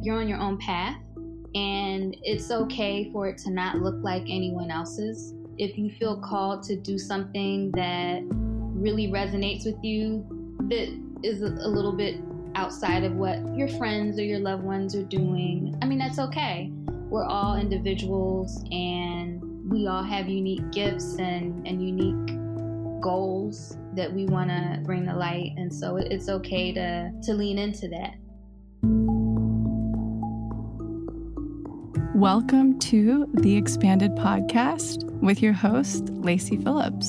you're on your own path, and it's okay for it to not look like anyone else's. If you feel called to do something that really resonates with you, that is a little bit outside of what your friends or your loved ones are doing, I mean, that's okay. We're all individuals, and we all have unique gifts and unique goals that we want to bring to light. And so it's okay to lean into that. Welcome to the Expanded Podcast with your host, Lacey Phillips.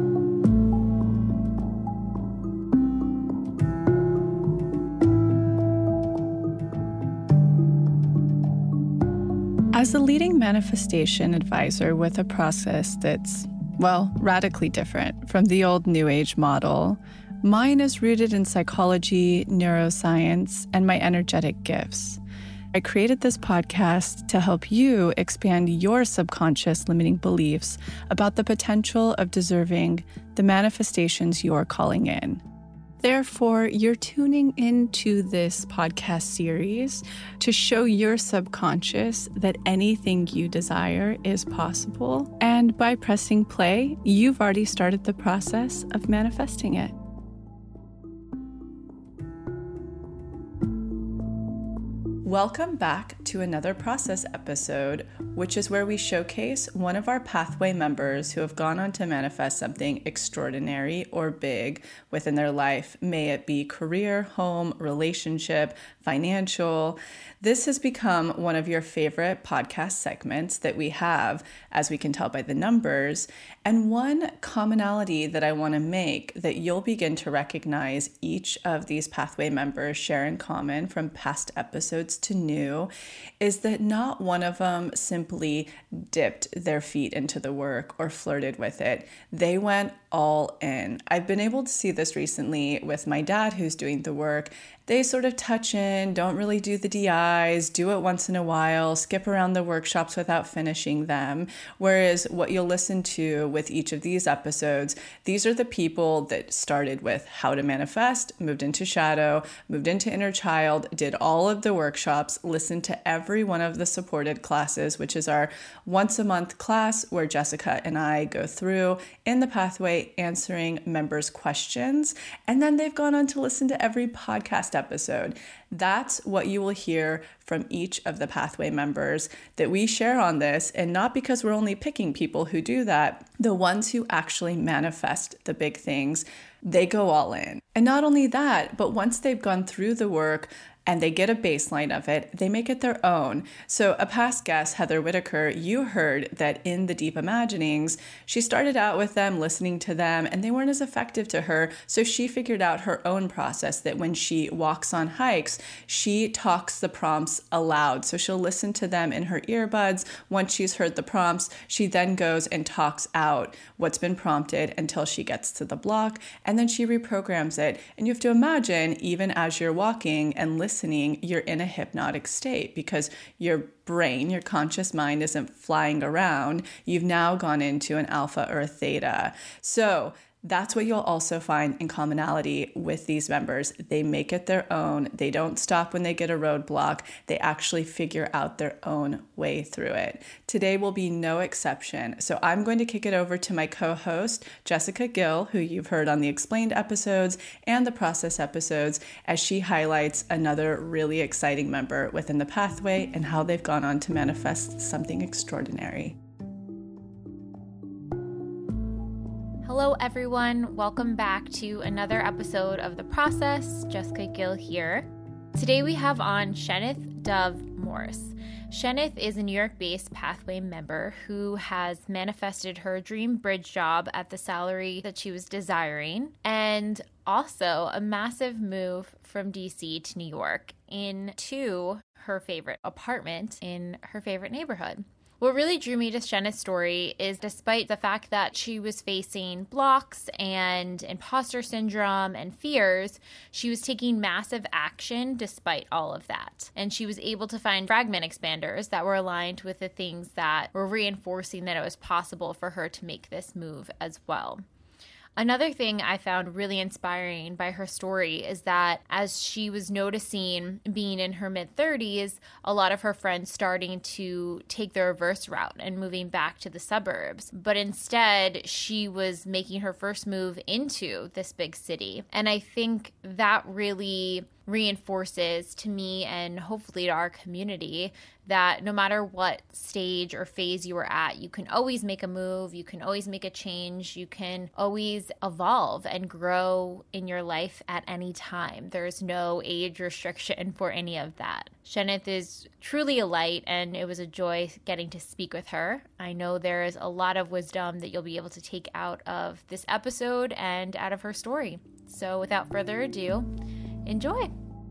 As a leading manifestation advisor with a process that's, well, radically different from the old New Age model, mine is rooted in psychology, neuroscience, and my energetic gifts. I created this podcast to help you expand your subconscious limiting beliefs about the potential of deserving the manifestations you're calling in. Therefore, you're tuning into this podcast series to show your subconscious that anything you desire is possible. And by pressing play, you've already started the process of manifesting it. Welcome back to another process episode, which is where we showcase one of our pathway members who have gone on to manifest something extraordinary or big within their life. May it be career, home, relationship, financial. This has become one of your favorite podcast segments that we have, as we can tell by the numbers. And one commonality that I want to make that you'll begin to recognize each of these pathway members share in common from past episodes to new is that not one of them simply dipped their feet into the work or flirted with it. They went all in. I've been able to see this recently with my dad who's doing the work. They sort of touch in, don't really do the DIs, do it once in a while, skip around the workshops without finishing them. Whereas what you'll listen to with each of these episodes, these are the people that started with how to manifest, moved into shadow, moved into inner child, did all of the workshops, listened to every one of the supported classes, which is our once a month class where Jessica and I go through in the pathway answering members' questions. And then they've gone on to listen to every podcast episode. That's what you will hear from each of the pathway members that we share on this, and not because we're only picking people who do that. The ones who actually manifest the big things, they go all in. And not only that, but once they've gone through the work and they get a baseline of it, they make it their own. So a past guest, Heather Whitaker, you heard that in the Deep Imaginings, she started out with them, listening to them, and they weren't as effective to her. So she figured out her own process that when she walks on hikes, she talks the prompts aloud. So she'll listen to them in her earbuds. Once she's heard the prompts, she then goes and talks out what's been prompted until she gets to the block, and then she reprograms it. And you have to imagine, even as you're walking and listening, you're in a hypnotic state because your brain, your conscious mind isn't flying around. You've now gone into an alpha or a theta. So that's what you'll also find in commonality with these members. They make it their own. They don't stop when they get a roadblock. They actually figure out their own way through it. Today will be no exception. So I'm going to kick it over to my co-host, Jessica Gill, who you've heard on the Explained episodes and the Process episodes, as she highlights another really exciting member within the pathway and how they've gone on to manifest something extraordinary. Hello, everyone. Welcome back to another episode of The Process. Jessica Gill here. Today we have on Shenith Dove Morse. Shenith is a New York-based pathway member who has manifested her dream bridge job at the salary that she was desiring, and also a massive move from DC to New York into her favorite apartment in her favorite neighborhood. What really drew me to Shenith's story is despite the fact that she was facing blocks and imposter syndrome and fears, she was taking massive action despite all of that. And she was able to find fragment expanders that were aligned with the things that were reinforcing that it was possible for her to make this move as well. Another thing I found really inspiring by her story is that as she was noticing being in her mid-30s, a lot of her friends starting to take the reverse route and moving back to the suburbs. But instead, she was making her first move into this big city. And I think that really reinforces to me and hopefully to our community that no matter what stage or phase you are at, you can always make a move, you can always make a change, you can always evolve and grow in your life at any time. There's no age restriction for any of that. Shenith is truly a light, and it was a joy getting to speak with her. I know there is a lot of wisdom that you'll be able to take out of this episode and out of her story. So without further ado, enjoy.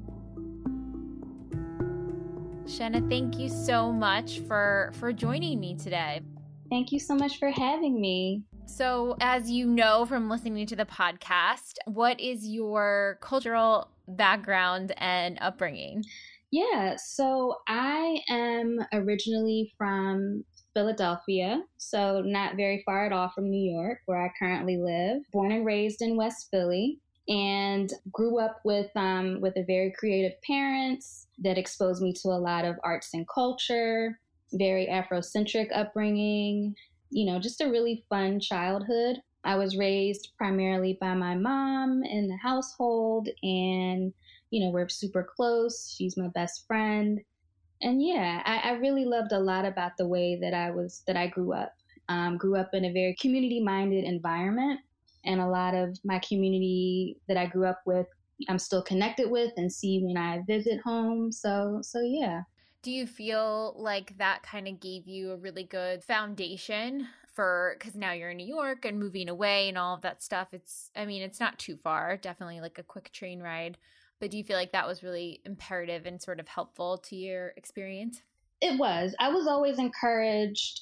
Shenith, thank you so much for joining me today. Thank you so much for having me. So, as you know from listening to the podcast, what is your cultural background and upbringing? Yeah, so I am originally from Philadelphia, so not very far at all from New York, where I currently live. Born and raised in West Philly, and grew up with a very creative parents that exposed me to a lot of arts and culture, very Afrocentric upbringing, just a really fun childhood. I was raised primarily by my mom in the household, and, we're super close. She's my best friend. And yeah, I really loved a lot about the way that I grew up. Grew up in a very community-minded environment, and a lot of my community that I grew up with, I'm still connected with and see when I visit home. So yeah. Do you feel like that kind of gave you a really good foundation because now you're in New York and moving away and all of that stuff? It's not too far, definitely like a quick train ride. But do you feel like that was really imperative and sort of helpful to your experience? It was. I was always encouraged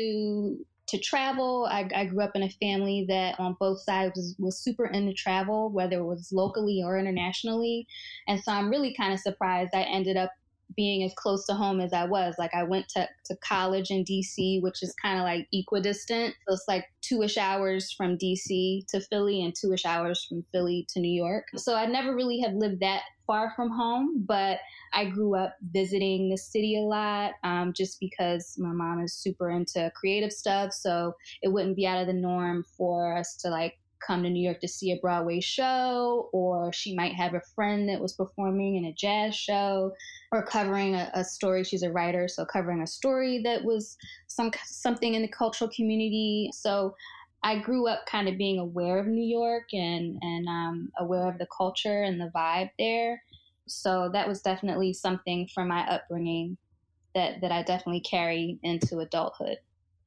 to travel. I grew up in a family that on both sides was super into travel, whether it was locally or internationally. And so I'm really kind of surprised I ended up being as close to home as I was. Like, I went to college in DC, which is kind of like equidistant. So it's like 2-ish hours from DC to Philly and 2-ish hours from Philly to New York. So I never really have lived that far from home, but I grew up visiting the city a lot, just because my mom is super into creative stuff. So it wouldn't be out of the norm for us to come to New York to see a Broadway show, or she might have a friend that was performing in a jazz show or covering a story. She's a writer, so covering a story that was something in the cultural community. So I grew up kind of being aware of New York and aware of the culture and the vibe there. So that was definitely something from my upbringing that I definitely carry into adulthood.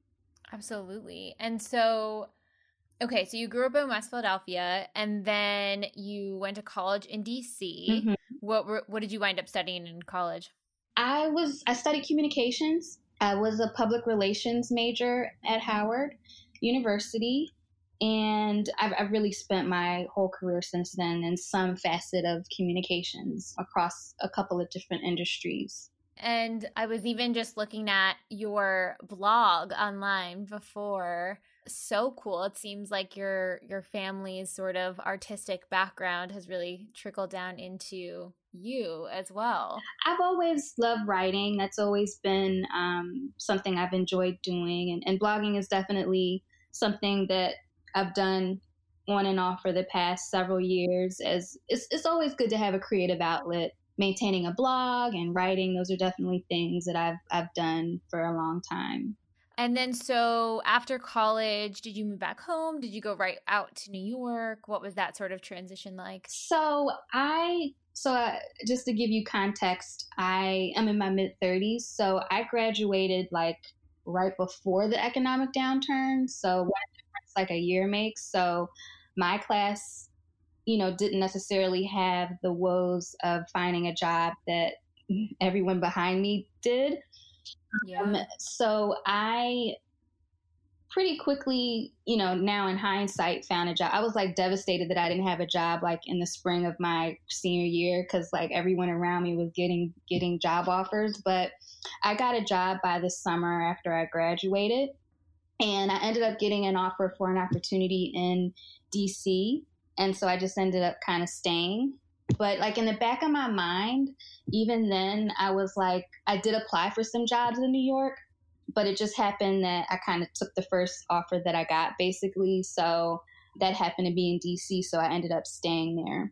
Absolutely. And so, okay, so you grew up in West Philadelphia, and then you went to college in DC. Mm-hmm. What did you wind up studying in college? I studied communications. I was a public relations major at Howard University, and I've really spent my whole career since then in some facet of communications across a couple of different industries. And I was even just looking at your blog online before. So cool. It seems like your family's sort of artistic background has really trickled down into you as well. I've always loved writing. That's always been something I've enjoyed doing. And blogging is definitely something that I've done on and off for the past several years. As it's always good to have a creative outlet. Maintaining a blog and writing, those are definitely things that I've done for a long time. And then so after college, did you move back home? Did you go right out to New York? What was that sort of transition like? So just to give you context, I am in my mid-30s. So I graduated right before the economic downturn. So what a difference a year makes. So my class, didn't necessarily have the woes of finding a job that everyone behind me did. Yeah. So I pretty quickly, now in hindsight, found a job. I was devastated that I didn't have a job in the spring of my senior year, because everyone around me was getting job offers. But I got a job by the summer after I graduated, and I ended up getting an offer for an opportunity in DC. And so I just ended up kind of staying. But like in the back of my mind, even then I was like, I did apply for some jobs in New York, but it just happened that I kind of took the first offer that I got basically. So that happened to be in DC. So I ended up staying there.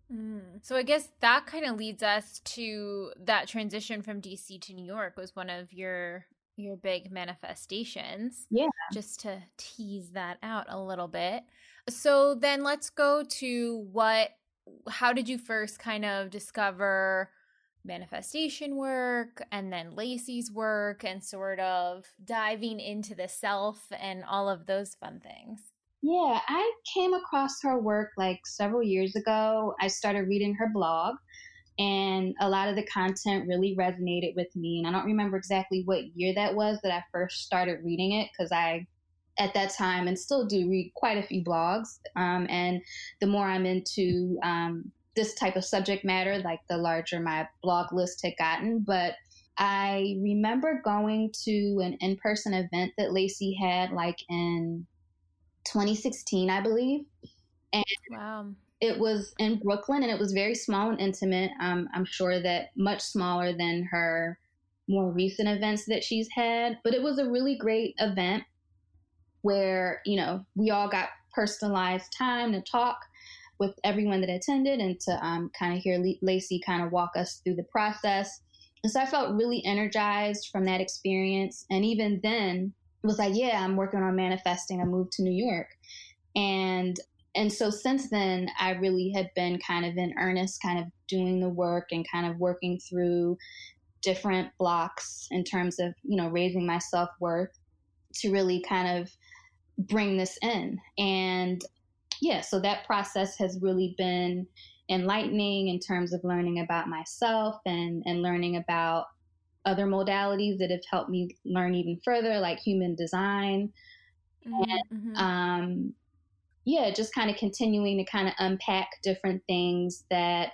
So I guess that kind of leads us to that transition from DC to New York was one of your big manifestations. Yeah. Just to tease that out a little bit. So then let's go to how did you first kind of discover manifestation work and then Lacey's work and sort of diving into the self and all of those fun things? Yeah, I came across her work like several years ago. I started reading her blog, and a lot of the content really resonated with me. And I don't remember exactly what year that was that I first started reading it, because I, at that time, and still do read quite a few blogs. And the more I'm into this type of subject matter, like the larger my blog list had gotten. But I remember going to an in-person event that Lacey had like in 2016, I believe. And wow. It was in Brooklyn, and it was very small and intimate. I'm sure that much smaller than her more recent events that she's had, but it was a really great event where, you know, we all got personalized time to talk with everyone that attended and to kind of hear Lacey kind of walk us through the process. And so I felt really energized from that experience. And even then, was like, yeah, I'm working on manifesting a move to New York. And so since then, I really had been kind of in earnest, kind of doing the work and kind of working through different blocks in terms of, you know, raising my self-worth to really kind of bring this in. And yeah, so that process has really been enlightening in terms of learning about myself and learning about other modalities that have helped me learn even further, like human design. And yeah, just kind of continuing to kind of unpack different things that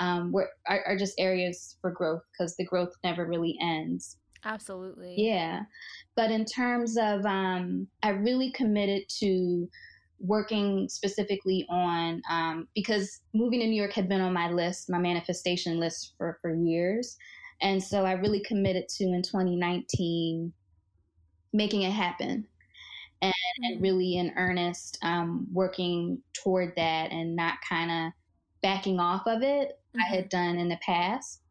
are just areas for growth, because the growth never really ends. Absolutely. Yeah. But in terms of, I really committed to working specifically on, because moving to New York had been on my list, my manifestation list for years. And so I really committed to, in 2019, making it happen and really in earnest, working toward that and not kind of backing off of it. I had done in the past.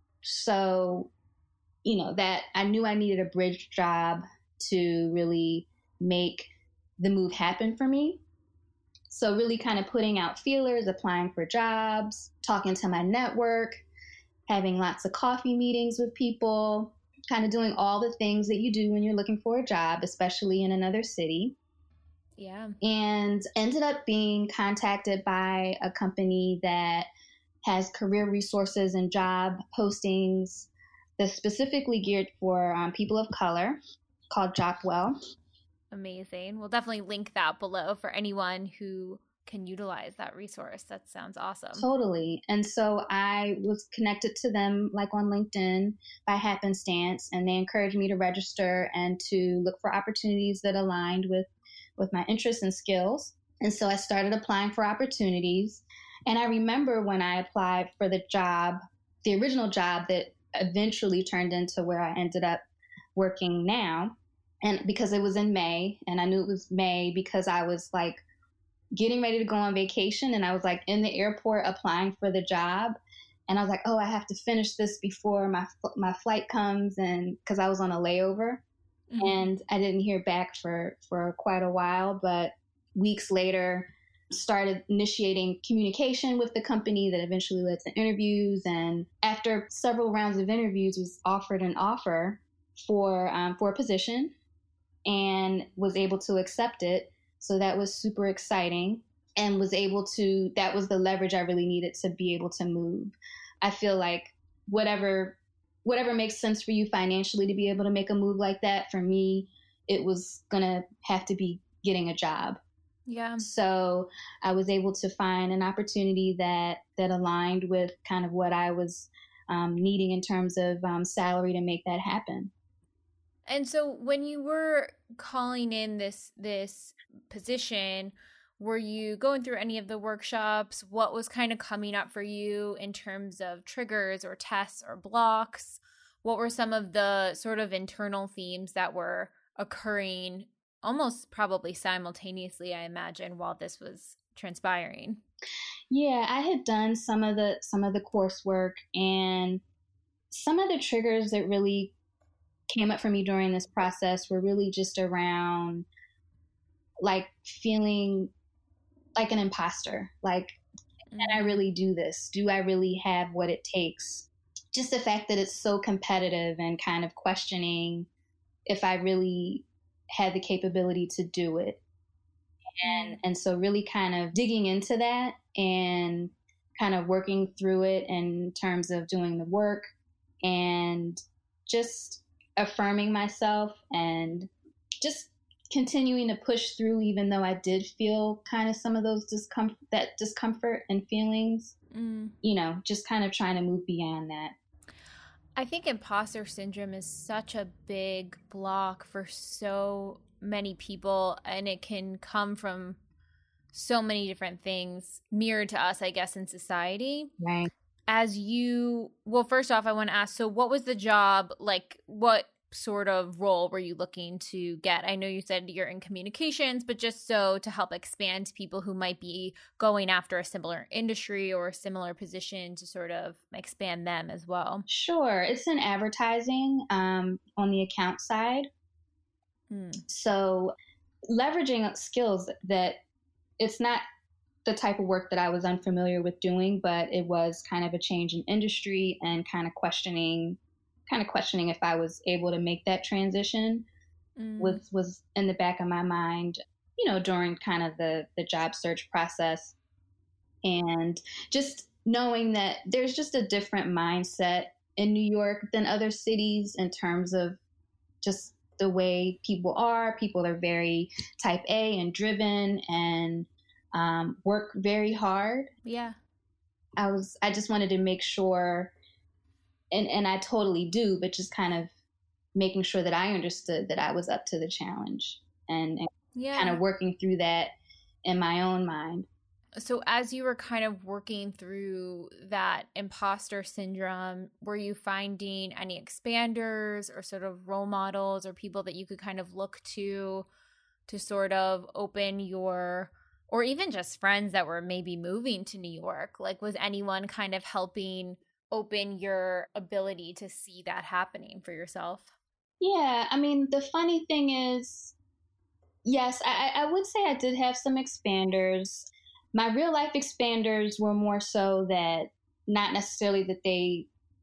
So, you know, that I knew I needed a bridge job to really make the move happen for me. So really kind of putting out feelers, applying for jobs, talking to my network, having lots of coffee meetings with people, kind of doing all the things that you do when you're looking for a job, especially in another city. Yeah. And ended up being contacted by a company that has career resources and job postings that's specifically geared for people of color, called Jobwell. Amazing. We'll definitely link that below for anyone who can utilize that resource. That sounds awesome. Totally. And so I was connected to them like on LinkedIn by happenstance, and they encouraged me to register and to look for opportunities that aligned with my interests and skills. And so I started applying for opportunities. And I remember when I applied for the job, the original job that eventually turned into where I ended up working now. And because it was in May, and I knew it was May because I was like getting ready to go on vacation, and I was like in the airport applying for the job, and I was like, oh, I have to finish this before my flight comes, and because I was on a layover. And I didn't hear back for quite a while, but weeks later started initiating communication with the company that eventually led to interviews. And after several rounds of interviews, was offered an offer for a position and was able to accept it. So that was super exciting, and that was the leverage I really needed to be able to move. I feel like whatever makes sense for you financially to be able to make a move like that, for me, it was going to have to be getting a job. Yeah. So I was able to find an opportunity that aligned with kind of what I was needing in terms of salary to make that happen. And so when you were calling in this position, Were you going through any of the workshops? What was kind of coming up for you in terms of triggers or tests or blocks? What were some of the sort of internal themes that were occurring almost probably simultaneously, I imagine, while this was transpiring? Yeah, I had done some of the coursework, and some of the triggers that really came up for me during this process were really just around like feeling like an imposter. Like, can I really do this? Do I really have what it takes? Just the fact that it's so competitive and kind of questioning if I really had the capability to do it. And so really kind of digging into that and kind of working through it in terms of doing the work and just affirming myself and just continuing to push through, even though I did feel kind of some of those discomfort and feelings, just kind of trying to move beyond that. I think imposter syndrome is such a big block for so many people, and it can come from so many different things mirrored to us, I guess, in society. Right. First off, I want to ask, so what was the job, like what sort of role were you looking to get? I know you said you're in communications, but just so to help expand to people who might be going after a similar industry or a similar position to sort of expand them as well. Sure. It's in advertising on the account side. So leveraging skills that it's not the type of work that I was unfamiliar with doing, but it was kind of a change in industry and kind of questioning if I was able to make that transition was in the back of my mind, during kind of the job search process. And just knowing that there's just a different mindset in New York than other cities in terms of just the way people are. People are very type A and driven and work very hard. Yeah. I just wanted to make sure, and I totally do, but just kind of making sure that I understood that I was up to the challenge and kind of working through that in my own mind. So as you were kind of working through that imposter syndrome, were you finding any expanders or sort of role models or people that you could kind of look to sort of open your, or even just friends that were maybe moving to New York? Like, was anyone kind of helping open your ability to see that happening for yourself? Yeah, I mean, the funny thing is, yes, I would say I did have some expanders. My real life expanders were more so that not necessarily that they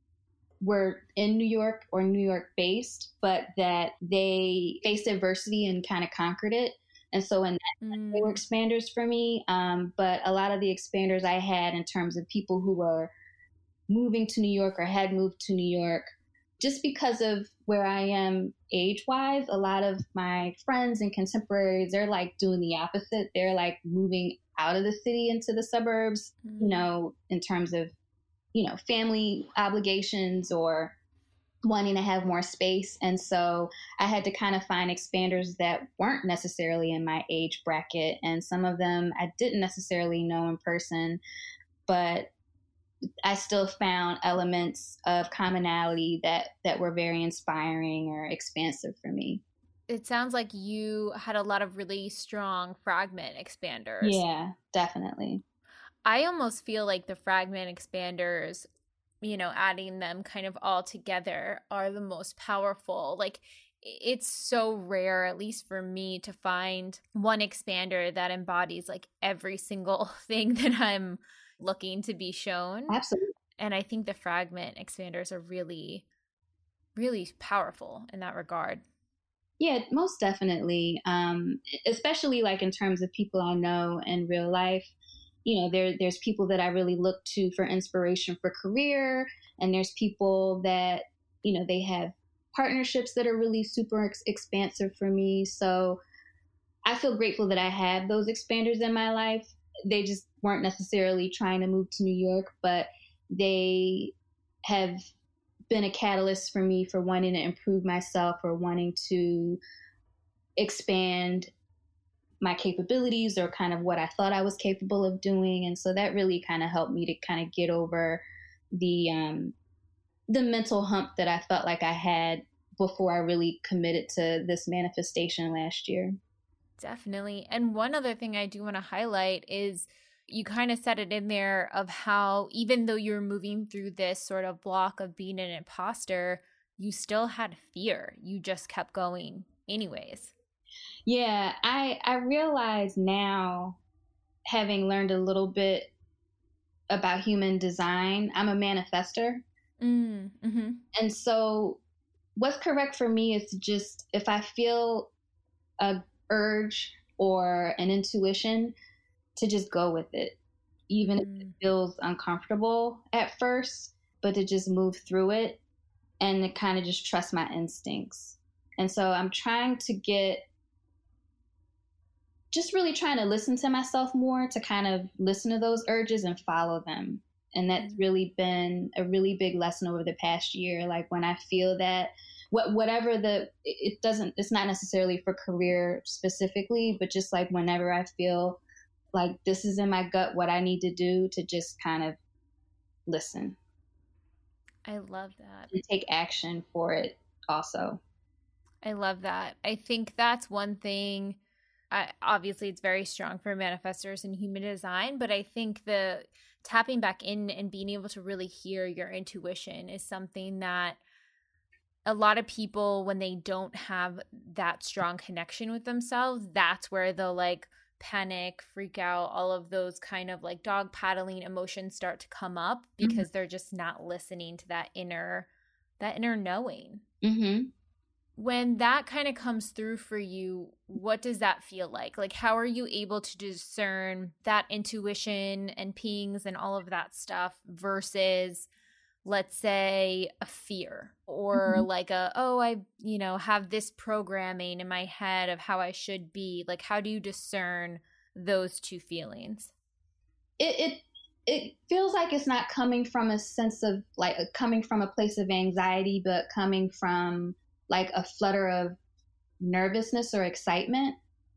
were in New York or New York based, but that they faced adversity and kind of conquered it. And so in that, they were expanders for me. But a lot of the expanders I had in terms of people who were moving to New York or had moved to New York, just because of where I am age-wise, a lot of my friends and contemporaries, they're like doing the opposite. They're like moving out of the city into the suburbs, in terms of, family obligations or wanting to have more space. And so I had to kind of find expanders that weren't necessarily in my age bracket. And some of them I didn't necessarily know in person, but I still found elements of commonality that were very inspiring or expansive for me. It sounds like you had a lot of really strong fragment expanders. Yeah, definitely. I almost feel like the fragment expanders, adding them kind of all together are the most powerful. Like, it's so rare, at least for me, to find one expander that embodies like every single thing that I'm looking to be shown. Absolutely. And I think the fragment expanders are really, really powerful in that regard. Yeah, most definitely. Especially like in terms of people I know in real life. There's people that I really look to for inspiration for career, and there's people that, they have partnerships that are really super expansive for me. So I feel grateful that I have those expanders in my life. They just weren't necessarily trying to move to New York, but they have been a catalyst for me for wanting to improve myself or wanting to expand my capabilities or kind of what I thought I was capable of doing. And so that really kind of helped me to kind of get over the mental hump that I felt like I had before I really committed to this manifestation last year. Definitely. And one other thing I do want to highlight is you kind of said it in there of how even though you're moving through this sort of block of being an imposter, you still had fear. You just kept going anyways. Yeah, I realize now, having learned a little bit about human design, I'm a manifester. Mm-hmm. And so what's correct for me is just, if I feel a urge or an intuition, to just go with it, even if it feels uncomfortable at first, but to just move through it and to kind of just trust my instincts. And so I'm really trying to listen to myself more, to kind of listen to those urges and follow them. And that's really been a really big lesson over the past year. Like when I feel that it's not necessarily for career specifically, but just like whenever I feel like this is in my gut, what I need to do, to just kind of listen. I love that. And take action for it also. I love that. I think that's one thing. Obviously, it's very strong for manifestors in human design, but I think the tapping back in and being able to really hear your intuition is something that a lot of people, when they don't have that strong connection with themselves, that's where they'll like panic, freak out, all of those kind of like dog paddling emotions start to come up because they're just not listening to that inner knowing. Mm-hmm. When that kind of comes through for you, what does that feel like? Like, how are you able to discern that intuition and pings and all of that stuff versus, let's say, a fear or like I have this programming in my head of how I should be? Like, how do you discern those two feelings? It feels like it's not coming from a sense of like coming from a place of anxiety, but coming from like a flutter of nervousness or excitement,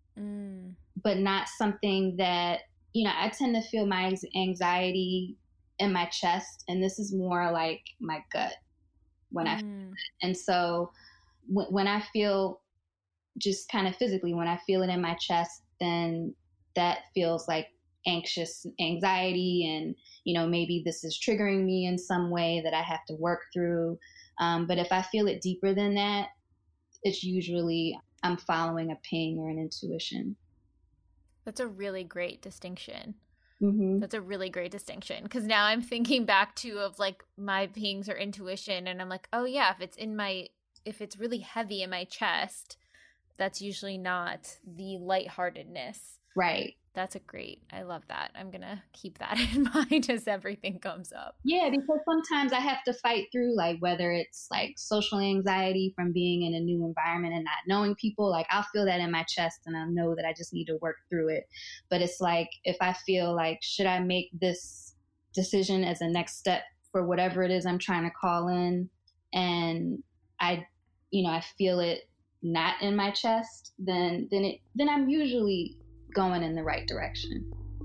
but not something that, I tend to feel my anxiety in my chest, and this is more like my gut when I feel it. And so when I feel just kind of physically, when I feel it in my chest, then that feels like anxiety, and, maybe this is triggering me in some way that I have to work through. But if I feel it deeper than that, it's usually I'm following a ping or an intuition. That's a really great distinction. Mm-hmm. That's a really great distinction, because now I'm thinking back to of like my pings or intuition, and I'm like, oh yeah, if it's really heavy in my chest, that's usually not the lightheartedness. Right. I love that. I'm going to keep that in mind as everything comes up. Yeah, because sometimes I have to fight through, like, whether it's like social anxiety from being in a new environment and not knowing people, like I'll feel that in my chest and I know that I just need to work through it. But it's like, if I feel like, should I make this decision as a next step for whatever it is I'm trying to call in, and I feel it not in my chest, then I'm usually going in the right direction.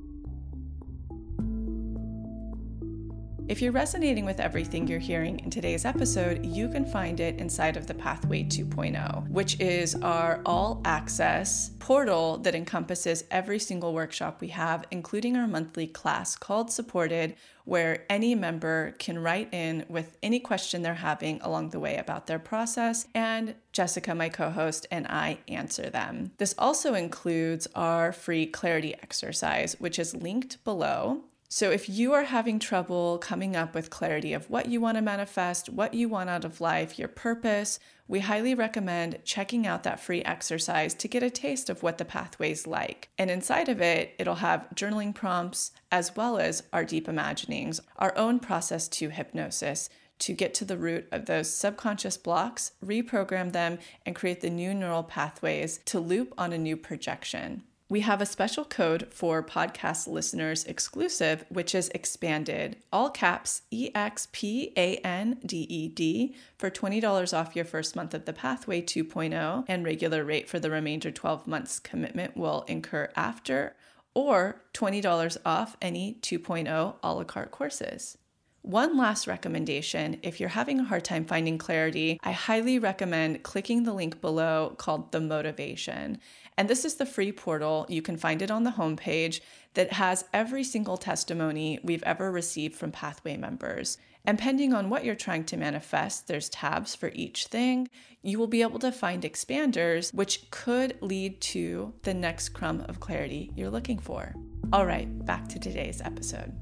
If you're resonating with everything you're hearing in today's episode, you can find it inside of the Pathway 2.0, which is our all-access portal that encompasses every single workshop we have, including our monthly class called Supported, where any member can write in with any question they're having along the way about their process, and Jessica, my co-host, and I answer them. This also includes our free clarity exercise, which is linked below. So if you are having trouble coming up with clarity of what you want to manifest, what you want out of life, your purpose, we highly recommend checking out that free exercise to get a taste of what the pathway's like. And inside of it, it'll have journaling prompts as well as our deep imaginings, our own process to hypnosis, to get to the root of those subconscious blocks, reprogram them, and create the new neural pathways to loop on a new projection. We have a special code for podcast listeners exclusive, which is expanded, all caps EXPANDED, for $20 off your first month of the Pathway 2.0, and regular rate for the remainder 12 months commitment will incur after, or $20 off any 2.0 a la carte courses. One last recommendation, if you're having a hard time finding clarity, I highly recommend clicking the link below called The Motivation. And this is the free portal. You can find it on the homepage that has every single testimony we've ever received from Pathway members. And depending on what you're trying to manifest, there's tabs for each thing. You will be able to find expanders, which could lead to the next crumb of clarity you're looking for. All right, back to today's episode.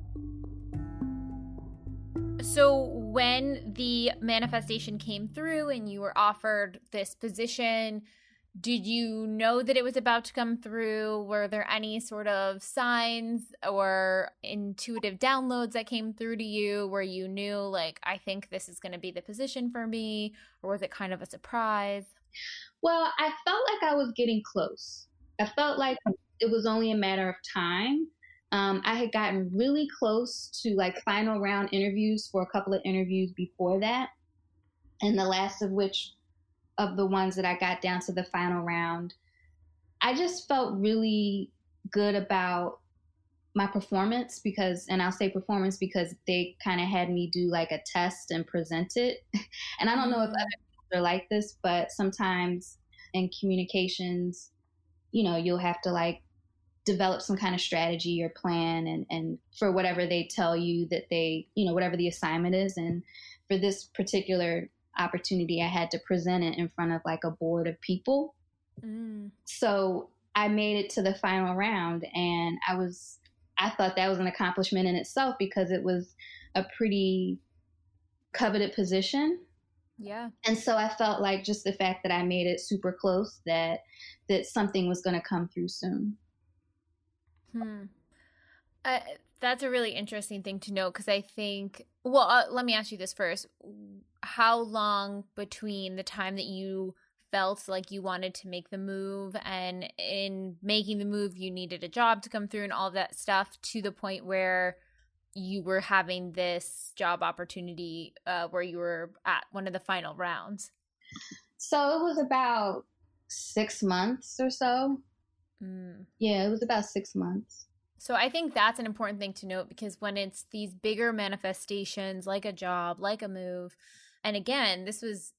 So when the manifestation came through and you were offered this position, did you know that it was about to come through? Were there any sort of signs or intuitive downloads that came through to you where you knew, like, I think this is going to be the position for me? Or was it kind of a surprise? Well, I felt like I was getting close. I felt like it was only a matter of time. I had gotten really close to like final round interviews for a couple of interviews before that. And the last of which of the ones that I got down to the final round, I just felt really good about my performance and I'll say performance because they kind of had me do like a test and present it. And I don't know if other people are like this, but sometimes in communications, you'll have to like develop some kind of strategy or plan and for whatever they tell you that whatever the assignment is. And for this particular opportunity, I had to present it in front of like a board of people. So I made it to the final round and I thought that was an accomplishment in itself because it was a pretty coveted position. Yeah. And so I felt like just the fact that I made it super close that something was going to come through soon. That's a really interesting thing to know because I think, let me ask you this first. How long between the time that you felt like you wanted to make the move and in making the move you needed a job to come through and all of that stuff to the point where you were having this job opportunity where you were at one of the final rounds? So it was about 6 months or so. Yeah, it was about 6 months. So I think that's an important thing to note because when it's these bigger manifestations like a job, like a move, and again, this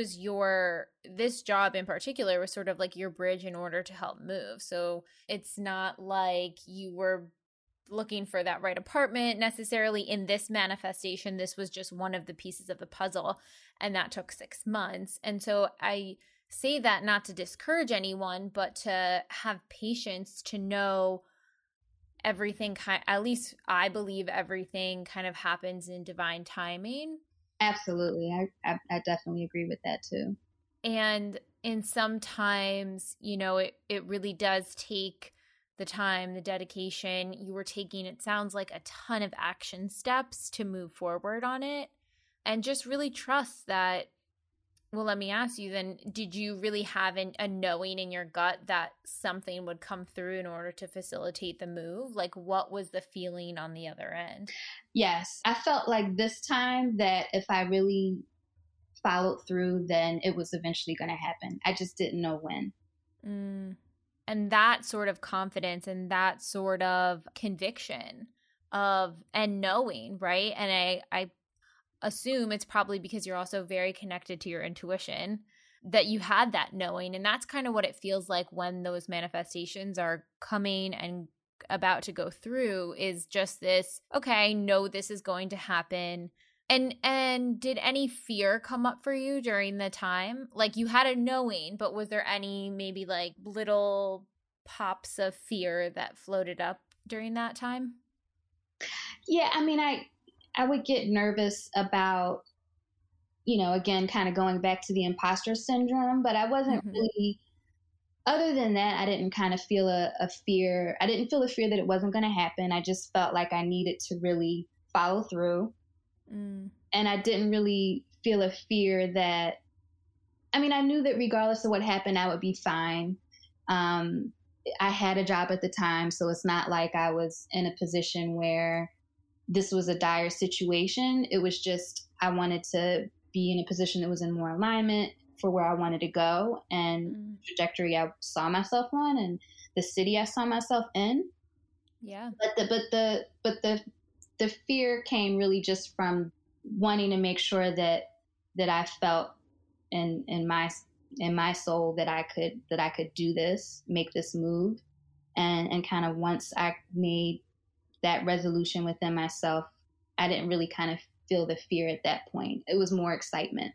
job in particular was sort of like your bridge in order to help move. So it's not like you were looking for that right apartment necessarily in this manifestation. This was just one of the pieces of the puzzle, and that took 6 months. And so I say that not to discourage anyone, but to have patience to know everything, at least I believe everything kind of happens in divine timing. Absolutely. I definitely agree with that too. And sometimes, it really does take the time, the dedication. You were taking, it sounds like, a ton of action steps to move forward on it. And just really trust that. Well, let me ask you then, did you really have a knowing in your gut that something would come through in order to facilitate the move? Like, what was the feeling on the other end? Yes. I felt like this time that if I really followed through, then it was eventually going to happen. I just didn't know when. And that sort of confidence and that sort of conviction and knowing, right? And I assume it's probably because you're also very connected to your intuition that you had that knowing. And that's kind of what it feels like when those manifestations are coming and about to go through, is just this, okay, I know this is going to happen. And did any fear come up for you during the time? Like, you had a knowing, but was there any maybe like little pops of fear that floated up during that time? Yeah, I mean, I would get nervous about, again, kind of going back to the imposter syndrome, but I wasn't really, other than that, I didn't kind of feel a fear. I didn't feel a fear that it wasn't going to happen. I just felt like I needed to really follow through. And I didn't really feel a fear that, I mean, I knew that regardless of what happened, I would be fine. I had a job at the time, so it's not like I was in a position where this was a dire situation. It was just I wanted to be in a position that was in more alignment for where I wanted to go and the trajectory I saw myself on and the city I saw myself in. Yeah. But the fear came really just from wanting to make sure that I felt in my soul that I could do this, make this move. And kind of once I made that resolution within myself, I didn't really kind of feel the fear at that point. It was more excitement.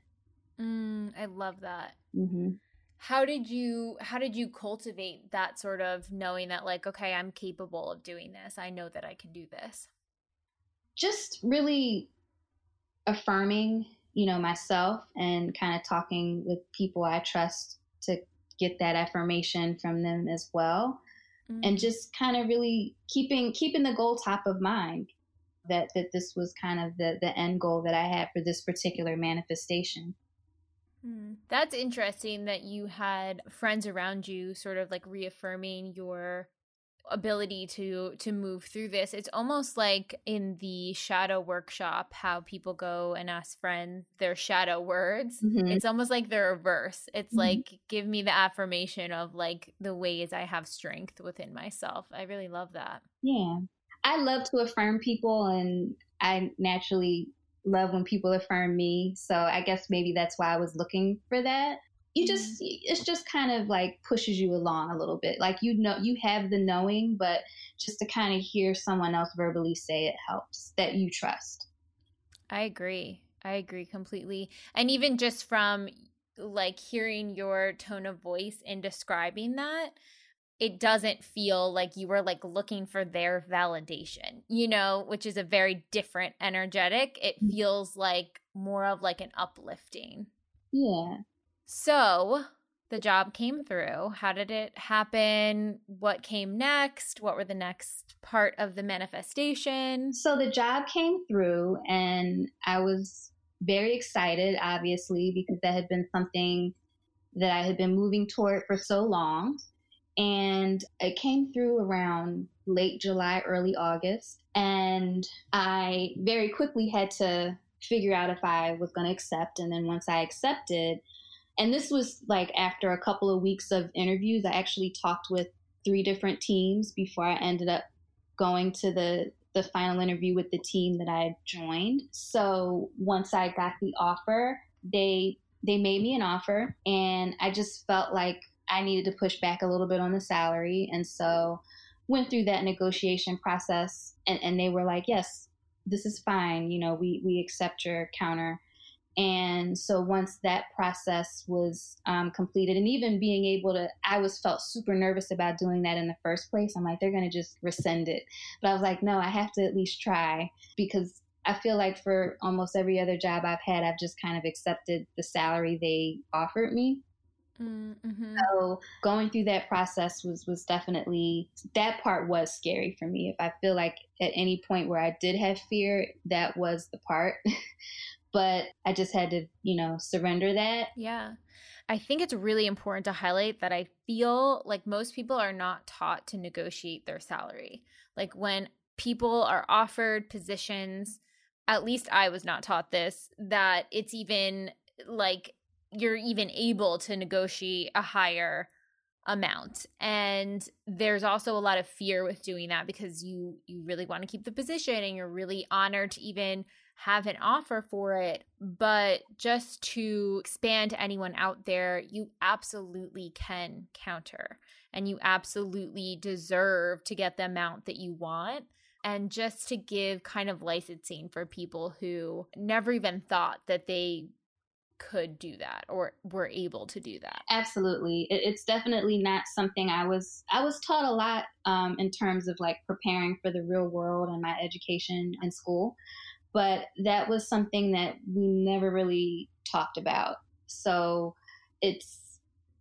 I love that. Mm-hmm. How did you cultivate that sort of knowing that like, okay, I'm capable of doing this. I know that I can do this. Just really affirming, myself and kind of talking with people I trust to get that affirmation from them as well. And just kind of really keeping the goal top of mind that this was kind of the end goal that I had for this particular manifestation. That's interesting that you had friends around you sort of like reaffirming your ability to move through this. It's almost like in the shadow workshop, how people go and ask friends their shadow words. Mm-hmm. It's almost like the reverse. It's like, give me the affirmation of like the ways I have strength within myself. I really love that. Yeah. I love to affirm people, and I naturally love when people affirm me. So I guess maybe that's why I was looking for that. It's just kind of like pushes you along a little bit. Like, you have the knowing, but just to kind of hear someone else verbally say it helps, that you trust. I agree completely. And even just from like hearing your tone of voice in describing that, it doesn't feel like you were like looking for their validation, which is a very different energetic. It feels like more of like an uplifting. Yeah. So the job came through. How did it happen? What came next? What were the next part of the manifestation? So the job came through, and I was very excited, obviously, because that had been something that I had been moving toward for so long. And it came through around late July, early August. And I very quickly had to figure out if I was going to accept. And then once I accepted, and this was like after a couple of weeks of interviews, I actually talked with 3 different teams before I ended up going to the final interview with the team that I joined. So once I got the offer, they made me an offer, and I just felt like I needed to push back a little bit on the salary. And so went through that negotiation process, and they were like, yes, this is fine. We accept your counter. And so once that process was completed, and even being able to, felt super nervous about doing that in the first place. I'm like, they're going to just rescind it. But I was like, no, I have to at least try, because I feel like for almost every other job I've had, I've just kind of accepted the salary they offered me. Mm-hmm. So going through that process was definitely, that part was scary for me. If I feel like at any point where I did have fear, that was the part. But I just had to, surrender that. Yeah. I think it's really important to highlight that I feel like most people are not taught to negotiate their salary. Like when people are offered positions, at least I was not taught this, that it's even like you're even able to negotiate a higher amount. And there's also a lot of fear with doing that, because you really want to keep the position and you're really honored to even have an offer for it. But just to expand to anyone out there, you absolutely can counter, and you absolutely deserve to get the amount that you want. And just to give kind of licensing for people who never even thought that they could do that or were able to do that. Absolutely. It's definitely not something I was taught a lot in terms of like preparing for the real world and my education in school. But that was something that we never really talked about. So it's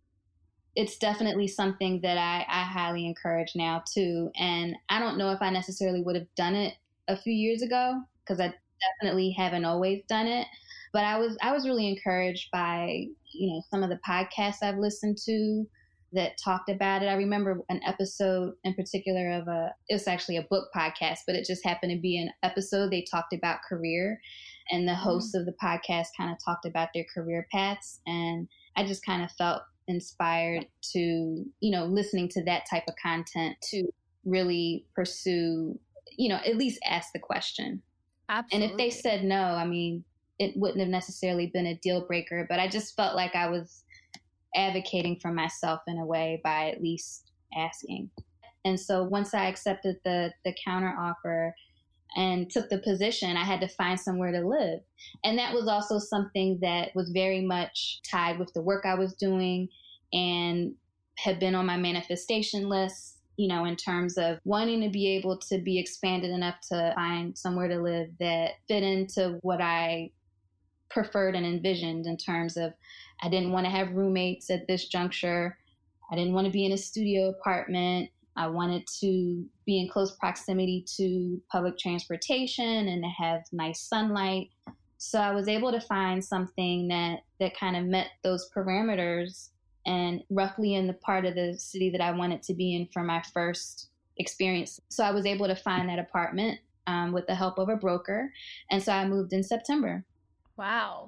definitely something that I highly encourage now too. And I don't know if I necessarily would have done it a few years ago, because I definitely haven't always done it. But I was really encouraged by, some of the podcasts I've listened to that talked about it. I remember an episode in particular it was actually a book podcast, but it just happened to be an episode they talked about career, and the hosts of the podcast kind of talked about their career paths. And I just kind of felt inspired to, listening to that type of content to really pursue, at least ask the question. Absolutely. And if they said no, I mean, it wouldn't have necessarily been a deal breaker, but I just felt like I was advocating for myself in a way by at least asking. And so once I accepted the counter offer and took the position, I had to find somewhere to live. And that was also something that was very much tied with the work I was doing and had been on my manifestation list, in terms of wanting to be able to be expanded enough to find somewhere to live that fit into what I preferred and envisioned, in terms of I didn't want to have roommates at this juncture. I didn't want to be in a studio apartment. I wanted to be in close proximity to public transportation and to have nice sunlight. So I was able to find something that kind of met those parameters and roughly in the part of the city that I wanted to be in for my first experience. So I was able to find that apartment with the help of a broker. And so I moved in September. Wow.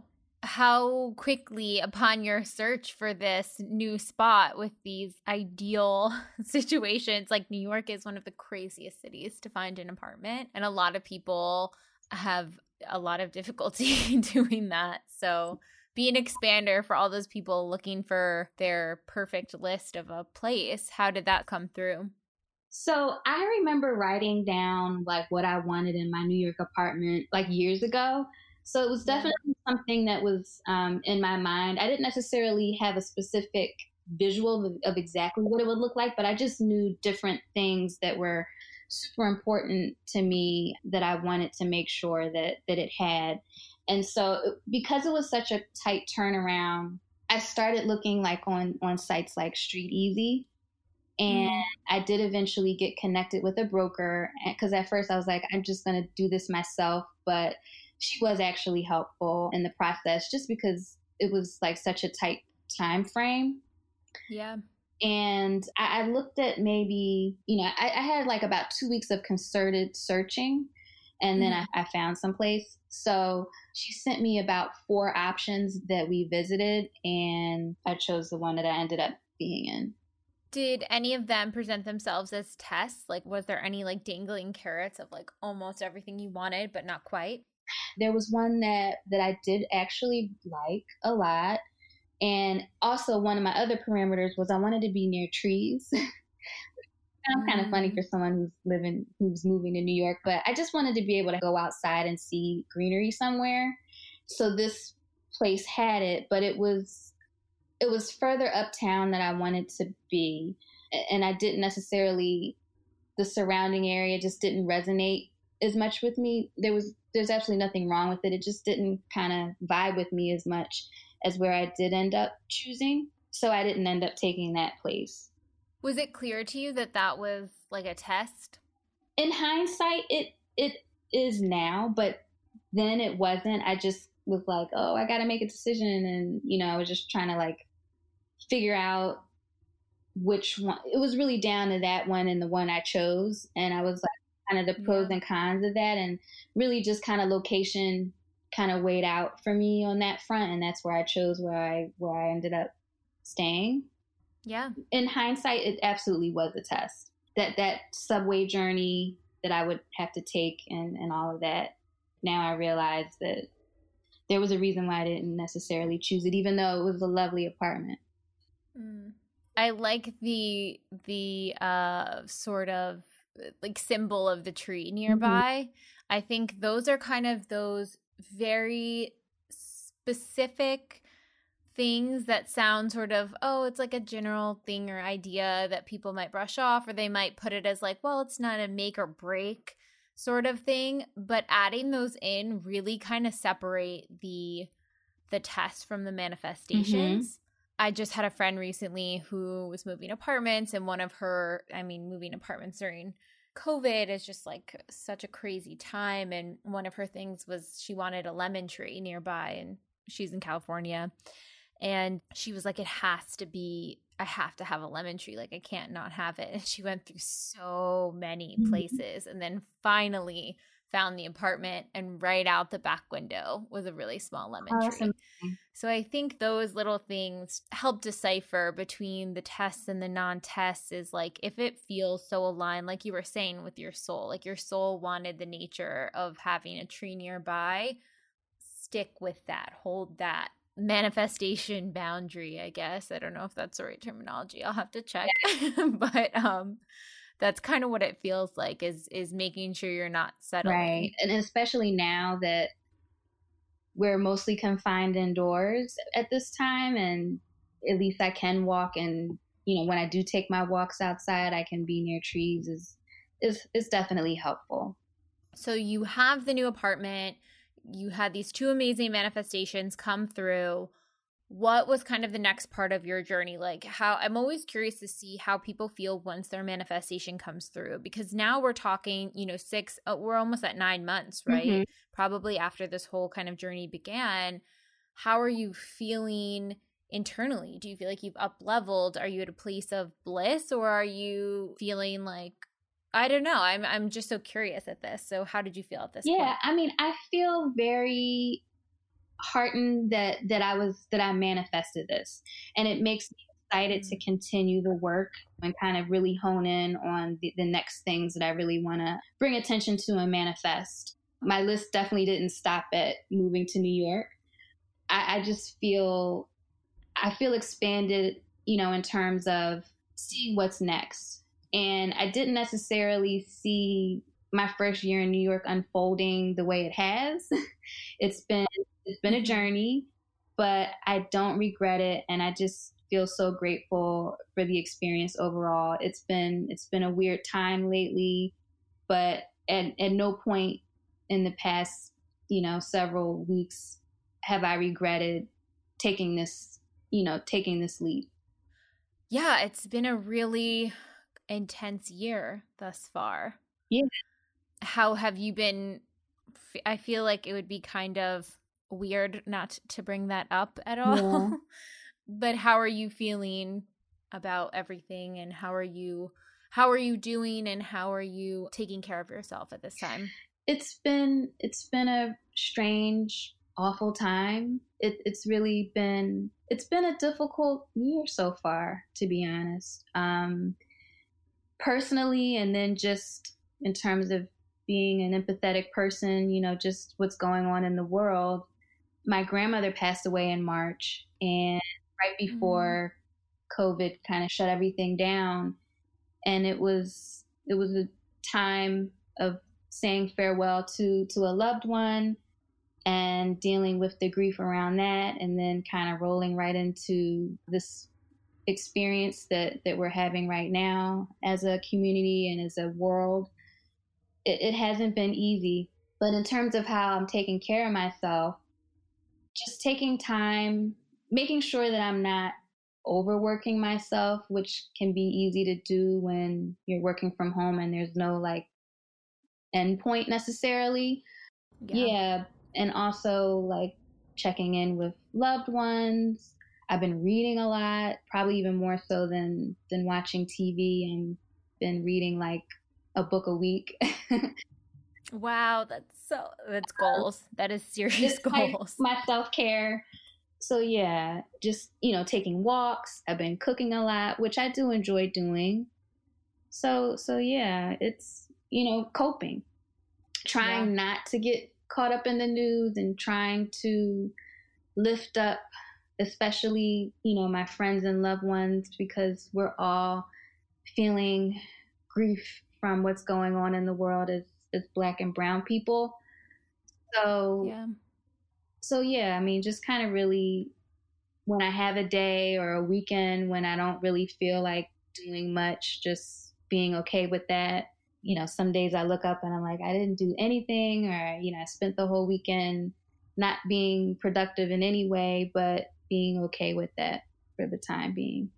How quickly upon your search for this new spot with these ideal situations, like New York is one of the craziest cities to find an apartment, and a lot of people have a lot of difficulty doing that. So be an expander for all those people looking for their perfect list of a place. How did that come through? So I remember writing down like what I wanted in my New York apartment like years ago. So it was definitely something that was in my mind. I didn't necessarily have a specific visual of exactly what it would look like, but I just knew different things that were super important to me that I wanted to make sure that it had. And so because it was such a tight turnaround, I started looking like on sites like Street Easy. And I did eventually get connected with a broker because at first I was like, I'm just going to do this myself. But she was actually helpful in the process just because it was like such a tight time frame. Yeah. And I looked at maybe, I had like about 2 weeks of concerted searching, and then I found some place. So she sent me about 4 options that we visited, and I chose the one that I ended up being in. Did any of them present themselves as tests? Like, was there any like dangling carrots of like almost everything you wanted, but not quite? There was one that I did actually like a lot. And also one of my other parameters was I wanted to be near trees. Sounds kind of funny for someone who's moving to New York, but I just wanted to be able to go outside and see greenery somewhere. So this place had it, but it was further uptown than I wanted to be. And I didn't necessarily, the surrounding area just didn't resonate as much with me. There's absolutely nothing wrong with it. It just didn't kind of vibe with me as much as where I did end up choosing. So I didn't end up taking that place. Was it clear to you that that was like a test? In hindsight, it is now, but then it wasn't. I just was like, oh, I got to make a decision. And, I was just trying to like figure out which one. It was really down to that one and the one I chose. And I was like kind of the pros and cons of that, and really just kind of location kind of weighed out for me on that front. And that's where I chose where I ended up staying. Yeah. In hindsight, it absolutely was a test. That subway journey that I would have to take and all of that. Now I realize that there was a reason why I didn't necessarily choose it, even though it was a lovely apartment. I like the sort of like symbol of the tree nearby. I think those are kind of those very specific things that sound sort of, oh, it's like a general thing or idea that people might brush off, or they might put it as like, well, it's not a make or break sort of thing. But adding those in really kind of separate the test from the manifestations. I just had a friend recently who was moving apartments, and moving apartments during COVID is just like such a crazy time. And one of her things was she wanted a lemon tree nearby, and she's in California. And she was like, I have to have a lemon tree. Like, I can't not have it. And she went through so many places and then finally found the apartment, and right out the back window was a really small lemon tree. Awesome. So I think those little things help decipher between the tests and the non-tests, is like, if it feels so aligned, like you were saying, with your soul, like your soul wanted the nature of having a tree nearby, stick with that, hold that manifestation boundary, I guess. I don't know if that's the right terminology. I'll have to check. But that's kind of what it feels like, is making sure you're not settling. Right. And especially now that we're mostly confined indoors at this time, and at least I can walk, and when I do take my walks outside, I can be near trees, is definitely helpful. So you have the new apartment, you had these two amazing manifestations come through. What was kind of the next part of your journey? Like, how, I'm always curious to see how people feel once their manifestation comes through, because now we're talking, we're almost at 9 months, right? Mm-hmm. Probably after this whole kind of journey began. How are you feeling internally? Do you feel like you've up-leveled? Are you at a place of bliss, or are you feeling like, I don't know, I'm just so curious at this. So how did you feel at this point? Yeah, I mean, I feel very heartened that I manifested this, and it makes me excited to continue the work and kind of really hone in on the next things that I really want to bring attention to and manifest. My list definitely didn't stop at moving to New York. I just feel expanded, in terms of seeing what's next. And I didn't necessarily see my first year in New York unfolding the way it has. It's been a journey, but I don't regret it, and I just feel so grateful for the experience overall. It's been a weird time lately, but at no point in the past, several weeks have I regretted taking this leap. Yeah, it's been a really intense year thus far. Yeah. How have you been? I feel like it would be kind of weird not to bring that up at all. Yeah. But how are you feeling about everything, and how are you doing, and how are you taking care of yourself at this time? It's been a strange, awful time. It's been a difficult year so far, to be honest. Personally, and then just in terms of being an empathetic person, just what's going on in the world. My grandmother passed away in March, and right before COVID kind of shut everything down. And it was a time of saying farewell to a loved one and dealing with the grief around that, and then kind of rolling right into this experience that we're having right now as a community and as a world. It hasn't been easy, but in terms of how I'm taking care of myself, just taking time, making sure that I'm not overworking myself, which can be easy to do when you're working from home and there's no end point necessarily. Yeah. And also checking in with loved ones. I've been reading a lot, probably even more so than watching TV, and been reading a book a week. Wow, that's goals. That is serious goals. My self-care. So yeah, just, taking walks. I've been cooking a lot, which I do enjoy doing. So yeah, it's, coping. Trying not to get caught up in the news, and trying to lift up, especially, my friends and loved ones, because we're all feeling grief from what's going on in the world as Black and brown people. So yeah, I mean, just kind of really, when I have a day or a weekend when I don't really feel like doing much, just being okay with that. Some days I look up and I'm like, I didn't do anything, or, I spent the whole weekend not being productive in any way, but being okay with that for the time being.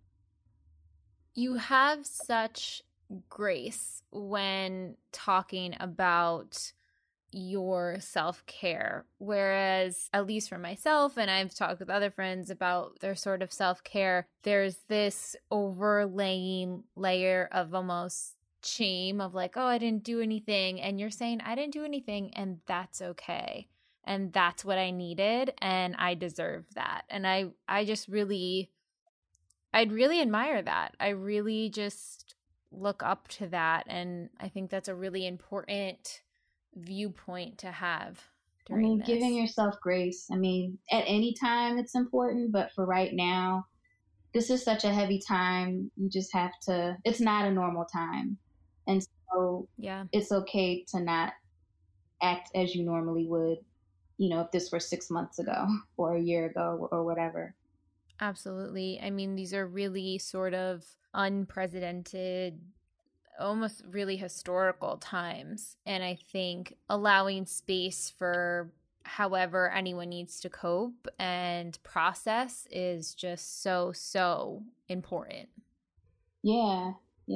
You have such grace when talking about your self-care. Whereas, at least for myself, and I've talked with other friends about their sort of self-care, there's this overlaying layer of almost shame of like, oh, I didn't do anything. And you're saying, I didn't do anything, and that's okay. And that's what I needed, and I deserve that. And I just really, I'd really admire that. I really just look up to that. And I think that's a really important viewpoint to have during this. Giving yourself grace. At any time it's important, but for right now, this is such a heavy time. You just have to, it's not a normal time. And so it's okay to not act as you normally would, if this were 6 months ago or a year ago or whatever. Absolutely. These are really sort of unprecedented, almost really historical times. And I think allowing space for however anyone needs to cope and process is just so important. Yeah.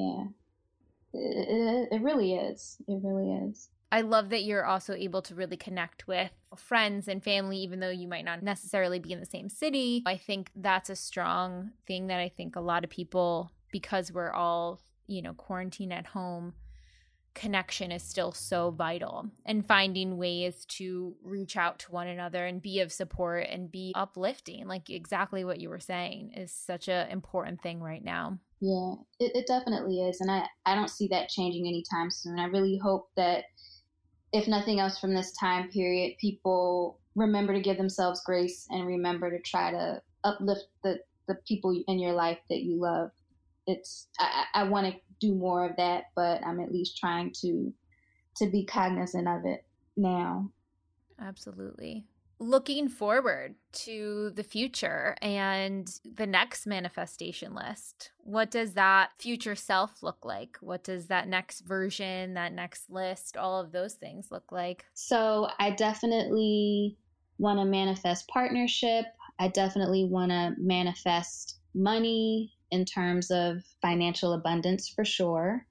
It really is. It really is. I love that you're also able to really connect with friends and family, even though you might not necessarily be in the same city. I think that's a strong thing that I think a lot of people, because we're all, quarantined at home, connection is still so vital. And finding ways to reach out to one another and be of support and be uplifting, like exactly what you were saying, is such an important thing right now. Yeah, it definitely is. And I don't see that changing anytime soon. I really hope that, if nothing else from this time period, people remember to give themselves grace and remember to try to uplift the people in your life that you love. I want to do more of that, but I'm at least trying to be cognizant of it now. Absolutely. Looking forward to the future and the next manifestation list. What does that future self look like? What does that next version, that next list, all of those things look like? So I definitely want to manifest partnership. I definitely want to manifest money in terms of financial abundance for sure.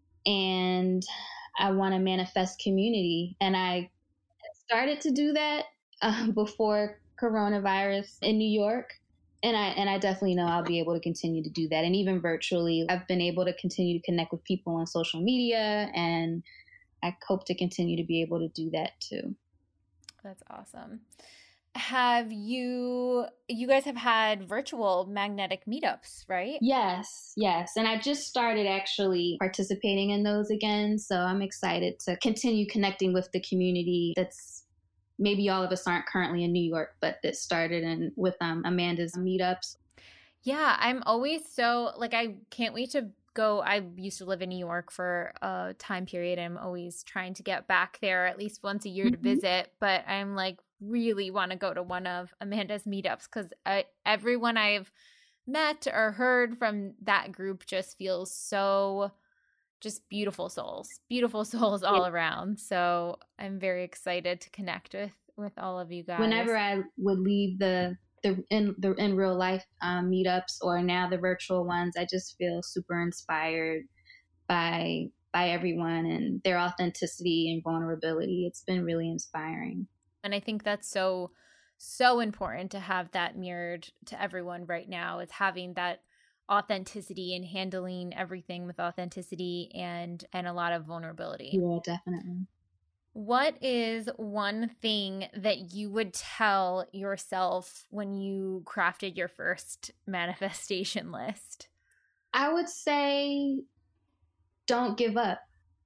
And I want to manifest community. And I started to do that before coronavirus in New York. And I definitely know I'll be able to continue to do that. And even virtually, I've been able to continue to connect with people on social media, and I hope to continue to be able to do that too. That's awesome. Have you guys have had virtual magnetic meetups, right? Yes. And I just started actually participating in those again. So I'm excited to continue connecting with the community that's, maybe all of us aren't currently in New York, but that started with Amanda's meetups. Yeah, I'm always so, I can't wait to go. I used to live in New York for a time period. I'm always trying to get back there at least once a year to visit, but I'm really want to go to one of Amanda's meetups because everyone I've met or heard from that group just feels so just beautiful souls all around. So I'm very excited to connect with all of you guys. Whenever I would leave the in real life meetups or now the virtual ones, I just feel super inspired by everyone and their authenticity and vulnerability. It's been really inspiring. And I think that's so important to have that mirrored to everyone right now, is having that authenticity and handling everything with authenticity and a lot of vulnerability. Yeah, definitely. What is one thing that you would tell yourself when you crafted your first manifestation list? I would say don't give up.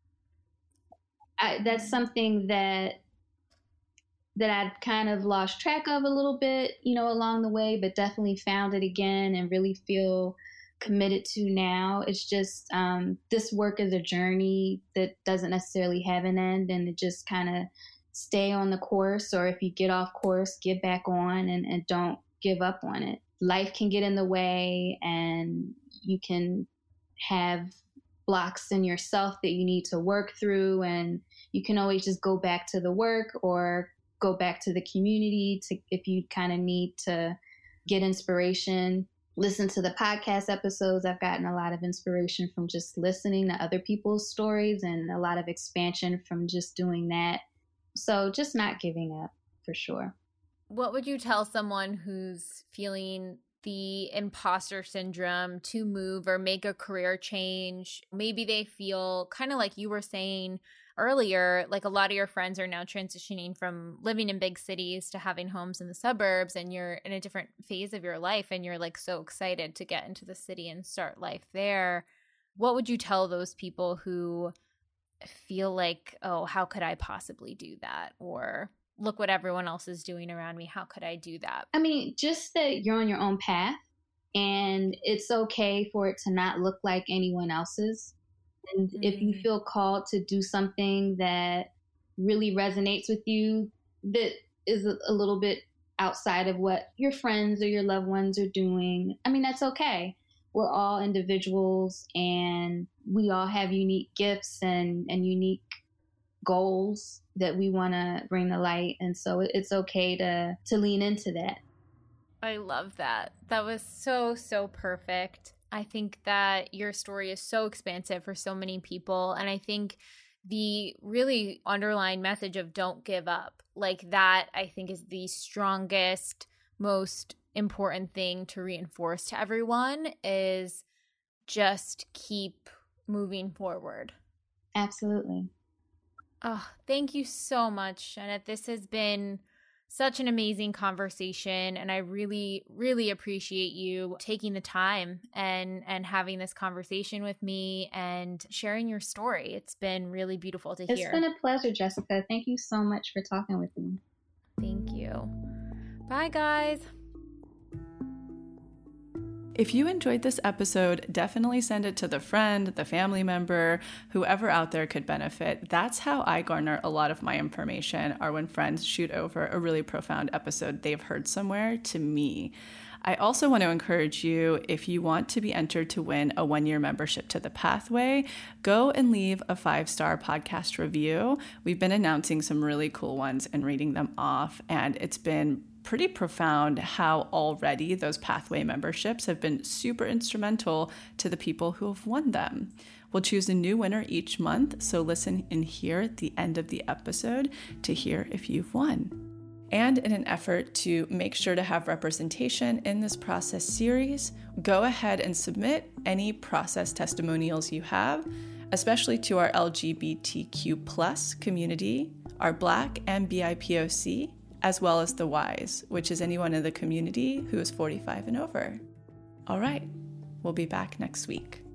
That's something that I'd kind of lost track of a little bit, along the way, but definitely found it again and really feel committed to now. It's just this work is a journey that doesn't necessarily have an end, and to just kind of stay on the course, or if you get off course, get back on and don't give up on it. Life can get in the way, and you can have blocks in yourself that you need to work through, and you can always just go back to the work or go back to the community if you kind of need to get inspiration. Listen to the podcast episodes. I've gotten a lot of inspiration from just listening to other people's stories, and a lot of expansion from just doing that. So just not giving up, for sure. What would you tell someone who's feeling the imposter syndrome to move or make a career change? Maybe they feel kind of like you were saying earlier, like a lot of your friends are now transitioning from living in big cities to having homes in the suburbs, and you're in a different phase of your life and you're like so excited to get into the city and start life there. What would you tell those people who feel like, oh, how could I possibly do that? Or look what everyone else is doing around me. How could I do that? I mean, just that you're on your own path and it's okay for it to not look like anyone else's. And if you feel called to do something that really resonates with you, that is a little bit outside of what your friends or your loved ones are doing, I mean, that's okay. We're all individuals and we all have unique gifts and unique goals that we want to bring to light. And so it's okay to lean into that. I love that. That was so perfect. I think that your story is so expansive for so many people. And I think the really underlying message of don't give up, like that, I think is the strongest, most important thing to reinforce to everyone, is just keep moving forward. Absolutely. Oh, thank you so much, Sheneth. This has been such an amazing conversation, and I really, really appreciate you taking the time and having this conversation with me and sharing your story. It's been really beautiful to hear. It's been a pleasure, Jessica. Thank you so much for talking with me. Thank you. Bye, guys. If you enjoyed this episode, definitely send it to the friend, the family member, whoever out there could benefit. That's how I garner a lot of my information, are when friends shoot over a really profound episode they've heard somewhere to me. I also want to encourage you, if you want to be entered to win a 1-year membership to The Pathway, go and leave a 5-star podcast review. We've been announcing some really cool ones and reading them off, and it's been pretty profound how already those Pathway memberships have been super instrumental to the people who have won them. We'll choose a new winner each month, so listen in here at the end of the episode to hear if you've won. And in an effort to make sure to have representation in this process series, go ahead and submit any process testimonials you have, especially to our LGBTQ+ community, our Black and BIPOC, as well as the WISE, which is anyone in the community who is 45 and over. All right, we'll be back next week.